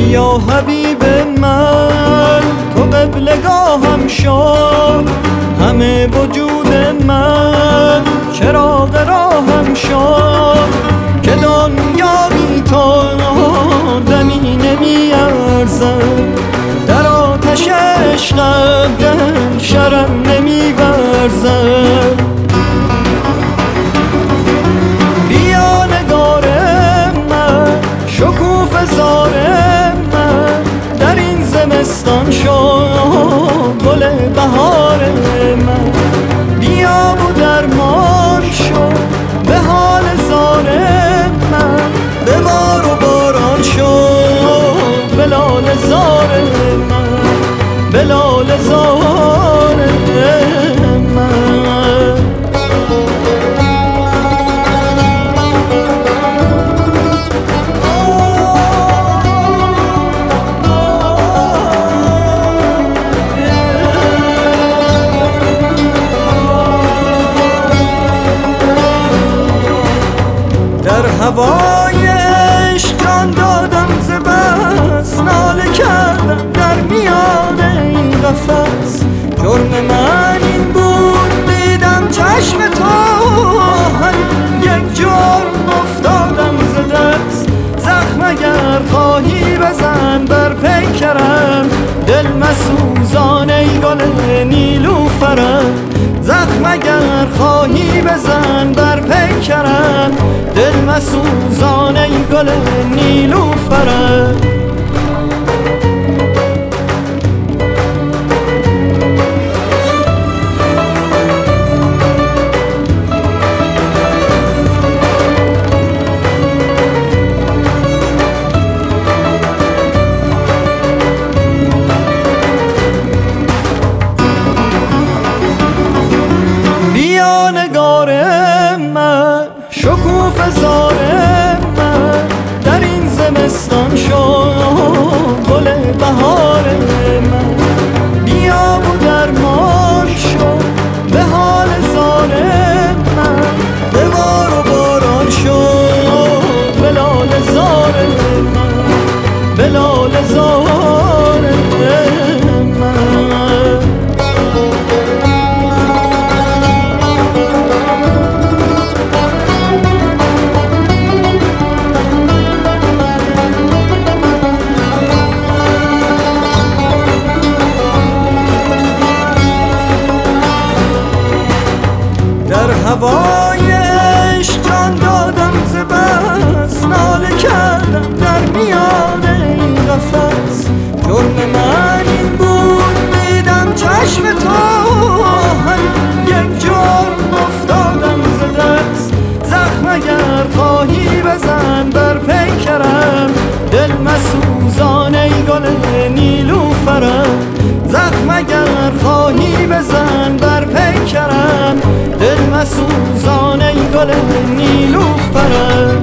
یا حبیب من تو قبلگاهم شو، همه وجود من چراغ راهم شو، که دنیا بی تو دمی نمی ارزد، در آتش عشقت دل شرم نمی ورزد. بیا نگار من شکوفه زار من، در این زمستان شو گل بهار من، بیا و درمان شو به حال زار من، ببار و باران شو بلال زار من، بلال زار من. در هوای عشق جان دادم ز بس، ناله کردم در میان این قفس، جرم من این بود دیدم چشم تو، یک جرم افتادم ز دست، زخم اگر خواهی بزن بر پیکرم، دل مسوزان ای گل نیلوفرم، زخم اگر خواهی بزن بر پیکرم، دل مسوزان ای گل نیلوفرم. بیا نگار من شکوفه زار من، در این زمستان شو گل بهار من، بیا و درمان شو به حال زار من، ببار و باران شو بلال زار من، بلال زار من. در هوای عشق جان دادم ز بس، ناله کردم در میان این قفس، جرم من این بود دیدم چشم تو، یک جرم افتادم ز دست، زخم اگر خواهی بزن بر پیکرم، دل مسوزان ای گل نیلوفرم، زخم اگر خواهی بزن بر پیکرم، دل مسوزان ای گل نیلوفرم.